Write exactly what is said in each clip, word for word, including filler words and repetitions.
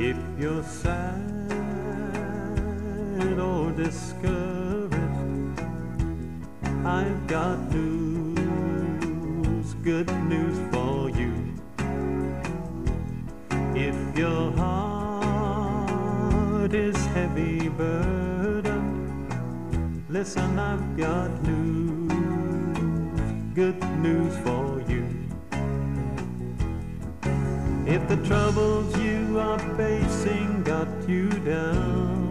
If you're sad or discouraged, I've got news, good news for you. If your heart is heavy burdened, listen, I've got news, good news for you. If the troubles you are facing got you down,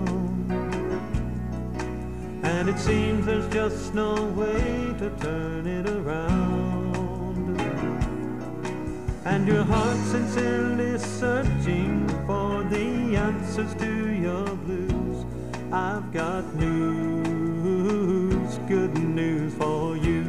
and it seems there's just no way to turn it around, and your heart sincerely searching for the answers to your blues, I've got news, good news for you.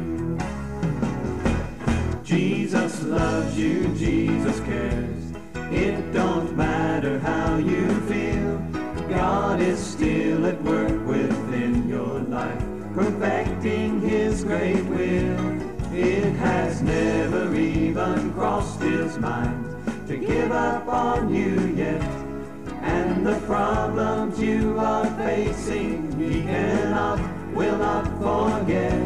Jesus loves you, Jesus cares. It don't matter how you feel, God is still at work within your life, perfecting His great will. It has never even crossed His mind to give up on you yet, and the problems you are facing He cannot, will not forget.